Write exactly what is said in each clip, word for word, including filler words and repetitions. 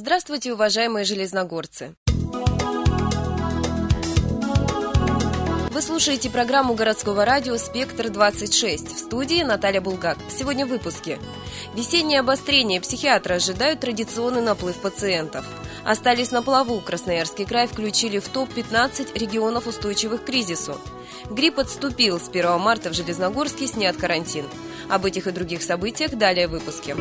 Здравствуйте, уважаемые железногорцы! Вы слушаете программу городского радио «Спектр двадцать шесть». В студии Наталья Булгак. Сегодня в выпуске. Весеннее обострение. Психиатры ожидают традиционный наплыв пациентов. Остались на плаву. Красноярский край включили в топ пятнадцать регионов, устойчивых к кризису. Грипп отступил. С первого марта в Железногорске снят карантин. Об этих и других событиях далее в выпуске.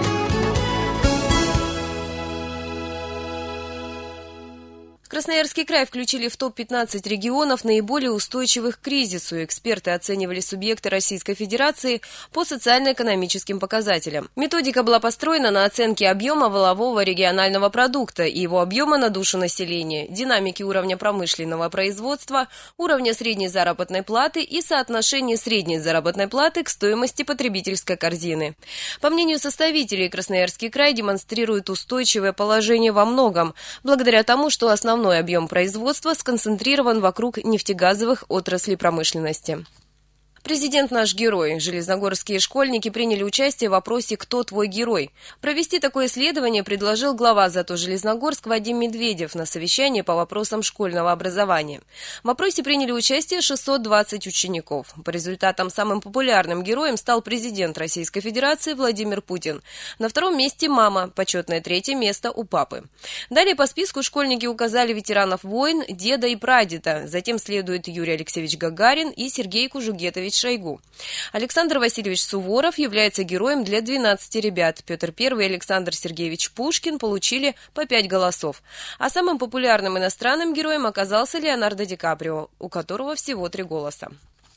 Красноярский край включили в топ пятнадцать регионов, наиболее устойчивых к кризису. Эксперты оценивали субъекты Российской Федерации по социально-экономическим показателям. Методика была построена на оценке объема валового регионального продукта и его объема на душу населения, динамики уровня промышленного производства, уровня средней заработной платы и соотношения средней заработной платы к стоимости потребительской корзины. По мнению составителей, Красноярский край демонстрирует устойчивое положение во многом, благодаря тому, что основной Основной объем производства сконцентрирован вокруг нефтегазовых отраслей промышленности. Президент наш герой. Железногорские школьники приняли участие в опросе «Кто твой герой?». Провести такое исследование предложил глава ЗАТО Железногорск Вадим Медведев на совещании по вопросам школьного образования. В опросе приняли участие шестьсот двадцать учеников. По результатам самым популярным героем стал президент Российской Федерации Владимир Путин. На втором месте мама, почетное третье место у папы. Далее по списку школьники указали ветеранов войн, деда и прадеда. Затем следует Юрий Алексеевич Гагарин и Сергей Кужугетович Шойгу. Александр Васильевич Суворов является героем для двенадцати ребят. Петр Первый и Александр Сергеевич Пушкин получили по пять голосов. А самым популярным иностранным героем оказался Леонардо Ди Каприо, у которого всего три голоса.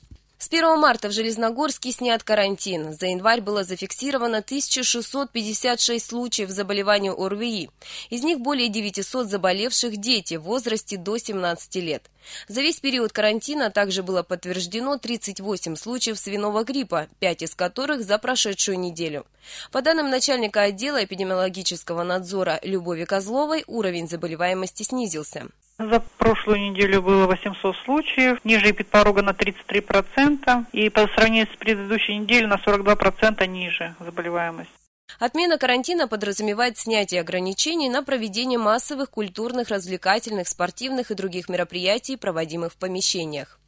С первого марта в Железногорске снят карантин. За январь было зафиксировано тысяча шестьсот пятьдесят шесть случаев заболевания ОРВИ. Из них более девятисот заболевших дети в возрасте до семнадцати лет. За весь период карантина также было подтверждено тридцать восемь случаев свиного гриппа, пять из которых за прошедшую неделю. По данным начальника отдела эпидемиологического надзора Любови Козловой, уровень заболеваемости снизился. За прошлую неделю было восемьсот случаев, ниже эпидпорога на тридцать три процента, и по сравнению с предыдущей неделей на сорок два процента ниже заболеваемость. Отмена карантина подразумевает снятие ограничений на проведение массовых культурных, развлекательных, спортивных и других мероприятий, проводимых в помещениях.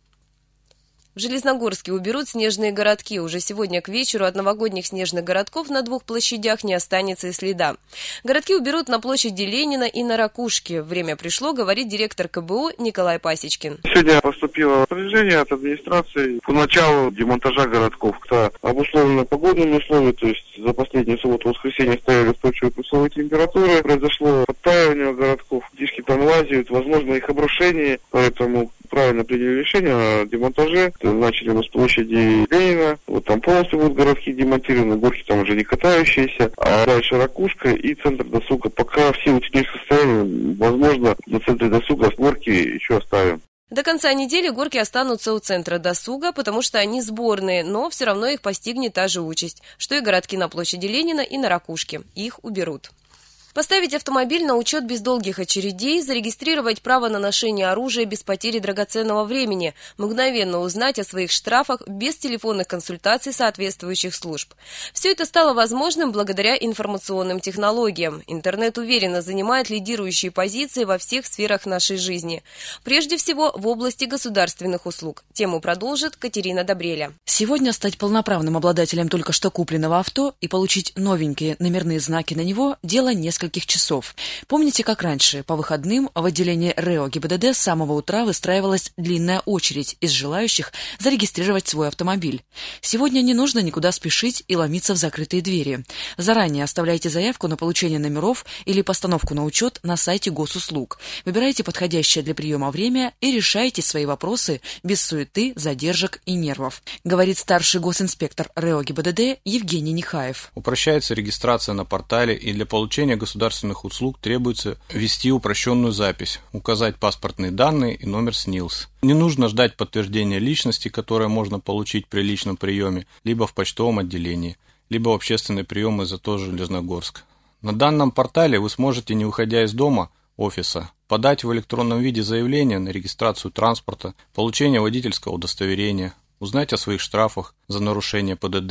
В Железногорске уберут снежные городки. Уже сегодня к вечеру от новогодних снежных городков на двух площадях не останется и следа. Городки уберут на площади Ленина и на Ракушке. Время пришло, говорит директор ка бэ у Николай Пасечкин. Сегодня поступило распоряжение от администрации по началу демонтажа городков. Это обусловлено погодными условиями, то есть за последние субботу-воскресенье стояли устойчивые плюсовые температуры, произошло подтаивание городков, дишки там лазят, возможно их обрушение, поэтому правильно приняли решение о демонтаже. Начали мы с площади Ленина, вот там полностью будут городки демонтированы, горки там уже не катающиеся, а дальше Ракушка и центр досуга. Пока все в техническом состоянии, возможно, на центре досуга горки еще оставим. До конца недели горки останутся у центра досуга, потому что они сборные, но все равно их постигнет та же участь, что и городки на площади Ленина и на Ракушке. Их уберут. Поставить автомобиль на учет без долгих очередей, зарегистрировать право на ношение оружия без потери драгоценного времени, мгновенно узнать о своих штрафах без телефонных консультаций соответствующих служб. Все это стало возможным благодаря информационным технологиям. Интернет уверенно занимает лидирующие позиции во всех сферах нашей жизни. Прежде всего, в области государственных услуг. Тему продолжит Катерина Добреля. Сегодня стать полноправным обладателем только что купленного авто и получить новенькие номерные знаки на него – дело несколько нескольких часов. Помните, как раньше, по выходным в отделении РЭО ГИБДД с самого утра выстраивалась длинная очередь из желающих зарегистрировать свой автомобиль. Сегодня не нужно никуда спешить и ломиться в закрытые двери. Заранее оставляйте заявку на получение номеров или постановку на учет на сайте госуслуг. Выбирайте подходящее для приема время и решайте свои вопросы без суеты, задержек и нервов, говорит старший госинспектор РЭО ГИБДД Евгений Нехаев. Упрощается регистрация на портале, и для получения государственных услуг требуется ввести упрощенную запись, указать паспортные данные и номер СНИЛС. Не нужно ждать подтверждения личности, которое можно получить при личном приеме, либо в почтовом отделении, либо в общественные приемы ЗАТО Железногорск. На данном портале вы сможете, не выходя из дома, офиса, подать в электронном виде заявление на регистрацию транспорта, получение водительского удостоверения, узнать о своих штрафах за нарушение ПДД,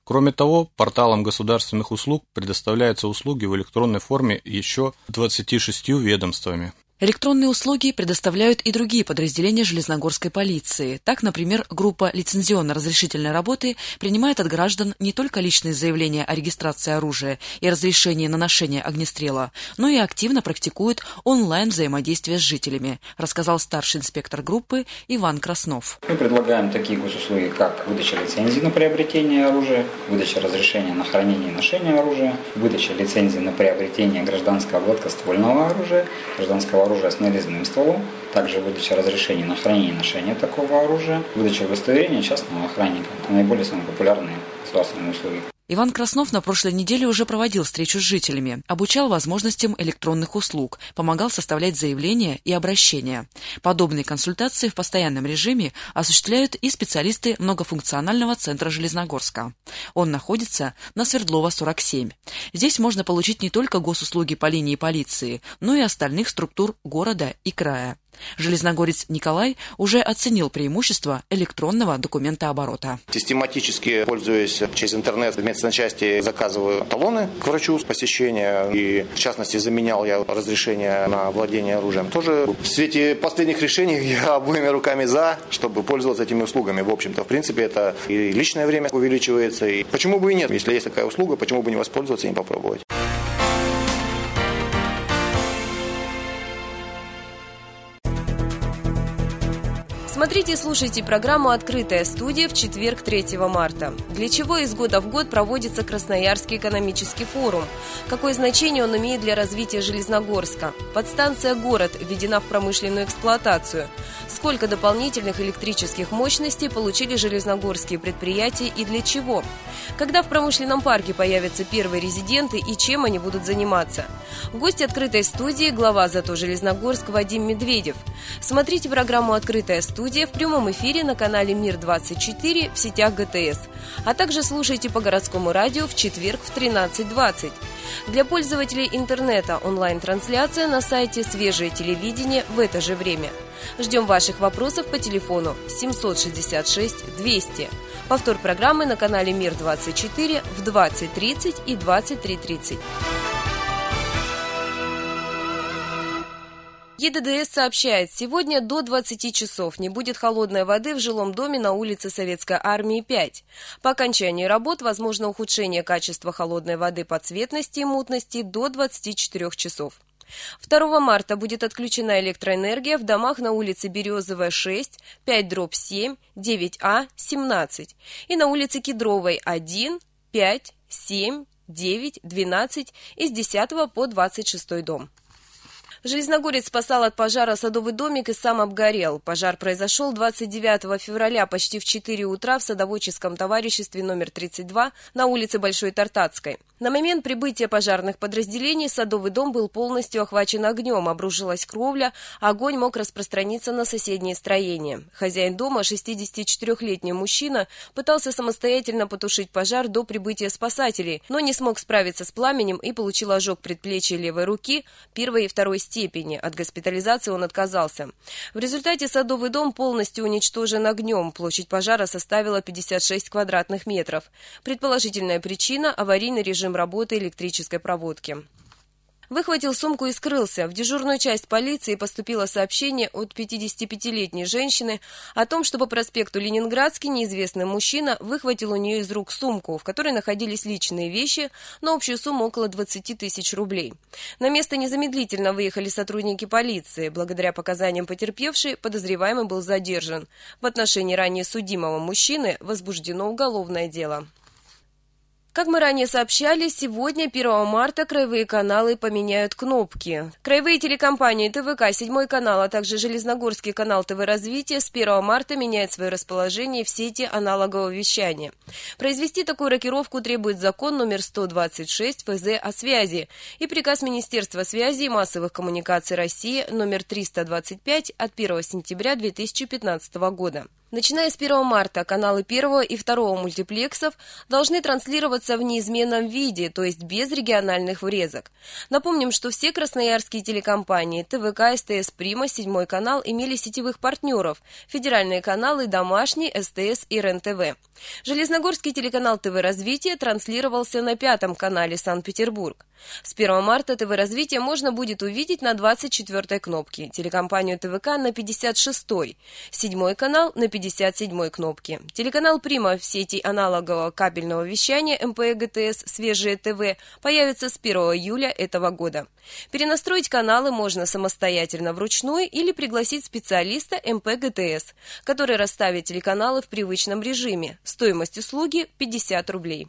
Кроме того, порталом государственных услуг предоставляются услуги в электронной форме еще двадцатью шестью ведомствами. Электронные услуги предоставляют и другие подразделения Железногорской полиции. Так, например, группа лицензионно-разрешительной работы принимает от граждан не только личные заявления о регистрации оружия и разрешении на ношение огнестрела, но и активно практикует онлайн-взаимодействие с жителями, рассказал старший инспектор группы Иван Краснов. Мы предлагаем такие госуслуги, как выдача лицензии на приобретение оружия, выдача разрешения на хранение и ношение оружия, выдача лицензии на приобретение гражданского гладкоствольного оружия, гражданского оружия с нарезным стволом, также выдача разрешений на хранение и ношение такого оружия, выдача удостоверения частного охранника. Это наиболее самые популярные государственные услуги. Иван Краснов на прошлой неделе уже проводил встречу с жителями, обучал возможностям электронных услуг, помогал составлять заявления и обращения. Подобные консультации в постоянном режиме осуществляют и специалисты многофункционального центра Железногорска. Он находится на Свердлова, сорок семь. Здесь можно получить не только госуслуги по линии полиции, но и остальных структур города и края. Железногорец Николай уже оценил преимущества электронного документооборота. Систематически, пользуясь через интернет, в медсанчасти заказываю талоны к врачу с посещения. И, в частности, заменял я разрешение на владение оружием. Тоже в свете последних решений я обоими руками за, чтобы пользоваться этими услугами. В общем-то, в принципе, это и личное время увеличивается. И почему бы и нет? Если есть такая услуга, почему бы не воспользоваться и не попробовать? Смотрите и слушайте программу «Открытая студия» в четверг, третьего марта. Для чего из года в год проводится Красноярский экономический форум? Какое значение он имеет для развития Железногорска? Подстанция «Город» введена в промышленную эксплуатацию. Сколько дополнительных электрических мощностей получили железногорские предприятия и для чего? Когда в промышленном парке появятся первые резиденты и чем они будут заниматься? В гости «Открытой студии» глава ЗАТО Железногорск Вадим Медведев. Смотрите программу «Открытая студия» в прямом эфире на канале Мир двадцать четыре в сетях ГТС, а также слушайте по городскому радио в четверг в тринадцать двадцать. Для пользователей интернета онлайн-трансляция на сайте «Свежее телевидение» в это же время. Ждем ваших вопросов по телефону семьсот шестьдесят шесть двести. Повтор программы на канале Мир двадцать четыре в двадцать тридцать и двадцать три тридцать. ЕДДС сообщает, сегодня до двадцати часов не будет холодной воды в жилом доме на улице Советской Армии пять. По окончании работ возможно ухудшение качества холодной воды по цветности и мутности до двадцати четырёх часов. второго марта будет отключена электроэнергия в домах на улице Березовая шесть, пять дробь семь, девять А, семнадцать и на улице Кедровой один, пять, семь, девять, двенадцать и с десятого по двадцать шестой дом. Железногорец спасал от пожара садовый домик и сам обгорел. Пожар произошел двадцать девятого февраля почти в четыре утра в садоводческом товариществе номер тридцать два на улице Большой Тартацкой. На момент прибытия пожарных подразделений садовый дом был полностью охвачен огнем, обрушилась кровля, огонь мог распространиться на соседние строения. Хозяин дома, шестидесятичетырёхлетний мужчина, пытался самостоятельно потушить пожар до прибытия спасателей, но не смог справиться с пламенем и получил ожог предплечья левой руки первой и второй степени. От госпитализации он отказался. В результате садовый дом полностью уничтожен огнем. Площадь пожара составила пятьдесят шесть квадратных метров. Предположительная причина – аварийный режим работы электрической проводки. Выхватил сумку и скрылся. В дежурную часть полиции поступило сообщение от пятидесятипятилетней женщины о том, что по проспекту Ленинградский неизвестный мужчина выхватил у нее из рук сумку, в которой находились личные вещи на общую сумму около двадцати тысяч рублей. На место незамедлительно выехали сотрудники полиции. Благодаря показаниям потерпевшей, подозреваемый был задержан. В отношении ранее судимого мужчины возбуждено уголовное дело. Как мы ранее сообщали, сегодня, первого марта, краевые каналы поменяют кнопки. Краевые телекомпании ТВК, седьмой канал, а также Железногорский канал ТВ Развитие с первого марта меняют свое расположение в сети аналогового вещания. Произвести такую рокировку требует закон номер сто двадцать шесть эф зэ о связи и приказ Министерства связи и массовых коммуникаций России номер триста двадцать пять от первого сентября две тысячи пятнадцатого года. Начиная с первого марта каналы первого и второго мультиплексов должны транслироваться в неизменном виде, то есть без региональных врезок. Напомним, что все красноярские телекомпании ТВК, СТС, Прима, седьмой канал имели сетевых партнеров, федеральные каналы Домашний, СТС и РЕН-ТВ. Железногорский телеканал ТВ «Развитие» транслировался на пятом канале Санкт-Петербург. С первого марта ТВ «Развитие» можно будет увидеть на двадцать четвёртой кнопке, телекомпанию ТВК на пятьдесят шестой, седьмой канал на пятьдесят седьмой кнопке. Телеканал «Прима» в сети аналогового кабельного вещания МПГТС «Свежее ТВ» появится с первого июля этого года. Перенастроить каналы можно самостоятельно вручную или пригласить специалиста МПГТС, который расставит телеканалы в привычном режиме. Стоимость услуги – пятьдесят рублей.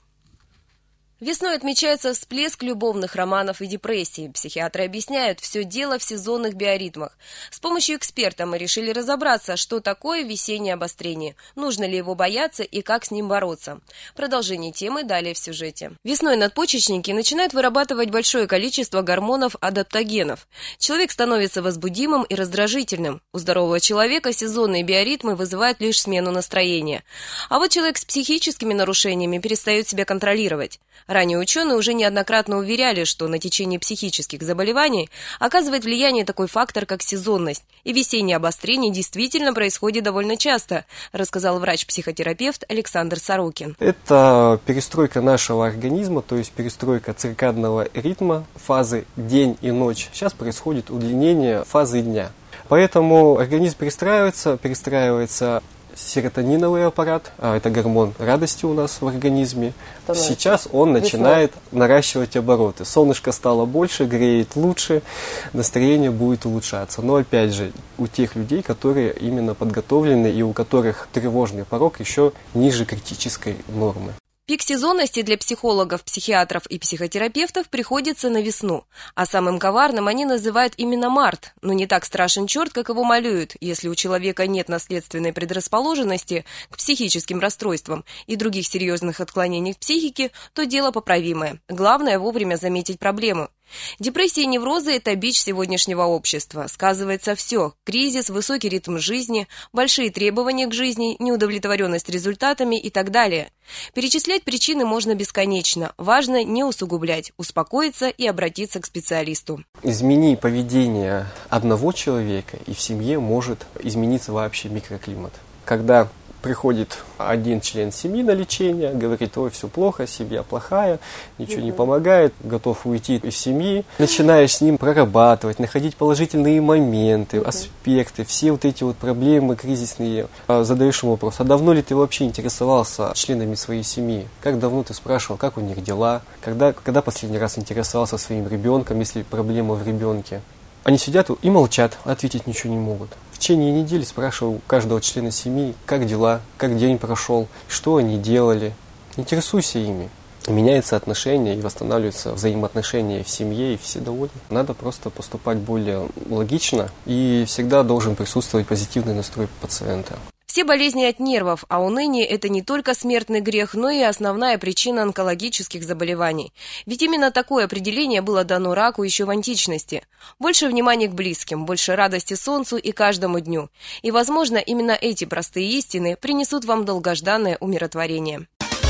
Весной отмечается всплеск любовных романов и депрессий. Психиатры объясняют, все дело в сезонных биоритмах. С помощью эксперта мы решили разобраться, что такое весеннее обострение, нужно ли его бояться и как с ним бороться. Продолжение темы далее в сюжете. Весной надпочечники начинают вырабатывать большое количество гормонов-адаптогенов. Человек становится возбудимым и раздражительным. У здорового человека сезонные биоритмы вызывают лишь смену настроения. А вот человек с психическими нарушениями перестает себя контролировать. Ранее ученые уже неоднократно уверяли, что на течение психических заболеваний оказывает влияние такой фактор, как сезонность. И весеннее обострение действительно происходит довольно часто, рассказал врач-психотерапевт Александр Сорокин. Это перестройка нашего организма, то есть перестройка циркадного ритма, фазы день и ночь. Сейчас происходит удлинение фазы дня. Поэтому организм перестраивается, перестраивается серотониновый аппарат, а это гормон радости у нас в организме. Становится. Сейчас он начинает Весной. наращивать обороты. Солнышко стало больше, греет лучше, настроение будет улучшаться. Но опять же, у тех людей, которые именно подготовлены и у которых тревожный порог еще ниже критической нормы. Пик сезонности для психологов, психиатров и психотерапевтов приходится на весну, а самым коварным они называют именно март, но не так страшен черт, как его малюют. Если у человека нет наследственной предрасположенности к психическим расстройствам и других серьезных отклонений в психике, то дело поправимое. Главное вовремя заметить проблему. Депрессия и неврозы – это бич сегодняшнего общества. Сказывается все – кризис, высокий ритм жизни, большие требования к жизни, неудовлетворенность результатами и так далее. Перечислять причины можно бесконечно. Важно не усугублять, успокоиться и обратиться к специалисту. Измени поведение одного человека, и в семье может измениться вообще микроклимат. Когда приходит один член семьи на лечение, говорит: ой, все плохо, семья плохая, ничего mm-hmm. не помогает, готов уйти из семьи. Начинаешь с ним прорабатывать, находить положительные моменты, mm-hmm. аспекты, все вот эти вот проблемы кризисные. Задаешь ему вопрос: а давно ли ты вообще интересовался членами своей семьи? Как давно ты спрашивал, как у них дела? Когда, когда последний раз интересовался своим ребенком, если проблема в ребенке? Они сидят и молчат, ответить ничего не могут. В течение недели спрашиваю у каждого члена семьи, как дела, как день прошел, что они делали. Интересуйся ими. Меняется отношение и восстанавливаются взаимоотношения в семье, и все довольны. Надо просто поступать более логично, и всегда должен присутствовать позитивный настрой пациента. Все болезни от нервов, а уныние – это не только смертный грех, но и основная причина онкологических заболеваний. Ведь именно такое определение было дано раку еще в античности. Больше внимания к близким, больше радости солнцу и каждому дню. И, возможно, именно эти простые истины принесут вам долгожданное умиротворение.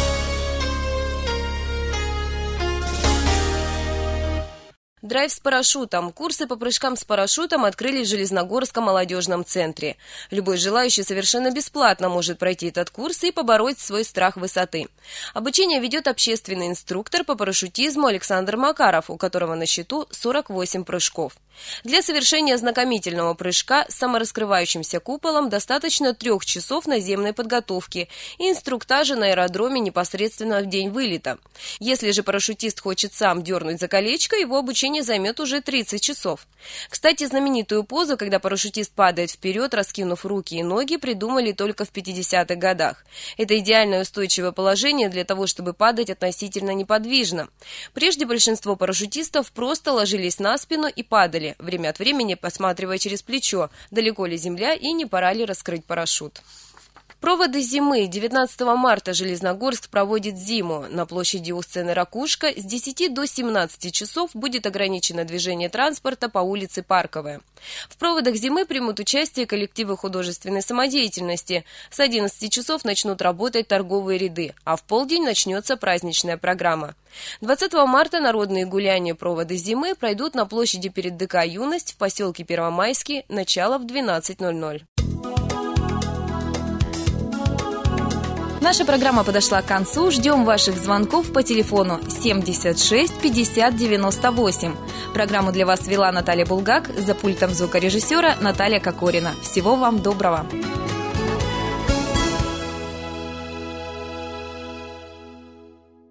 Драйв с парашютом. Курсы по прыжкам с парашютом открыли в Железногорском молодежном центре. Любой желающий совершенно бесплатно может пройти этот курс и побороть свой страх высоты. Обучение ведет общественный инструктор по парашютизму Александр Макаров, у которого на счету сорок восемь прыжков. Для совершения ознакомительного прыжка с самораскрывающимся куполом достаточно трех часов наземной подготовки и инструктажа на аэродроме непосредственно в день вылета. Если же парашютист хочет сам дернуть за колечко, его обучение займет уже тридцать часов. Кстати, знаменитую позу, когда парашютист падает вперед, раскинув руки и ноги, придумали только в пятидесятых годах. Это идеальное устойчивое положение для того, чтобы падать относительно неподвижно. Прежде большинство парашютистов просто ложились на спину и падали, время от времени посматривая через плечо, далеко ли земля и не пора ли раскрыть парашют. Проводы зимы. девятнадцатого марта Железногорск проводит зиму. На площади у сцены «Ракушка» с десяти до семнадцати часов будет ограничено движение транспорта по улице Парковая. В проводах зимы примут участие коллективы художественной самодеятельности. С одиннадцати часов начнут работать торговые ряды, а в полдень начнется праздничная программа. двадцатого марта народные гуляния «Проводы зимы» пройдут на площади перед ДК «Юность» в поселке Первомайский, начало в двенадцать ноль ноль. Наша программа подошла к концу. Ждем ваших звонков по телефону семьдесят шесть пятьдесят девяносто восемь. Программу для вас вела Наталья Булгак, за пультом звукорежиссера Наталья Кокорина. Всего вам доброго.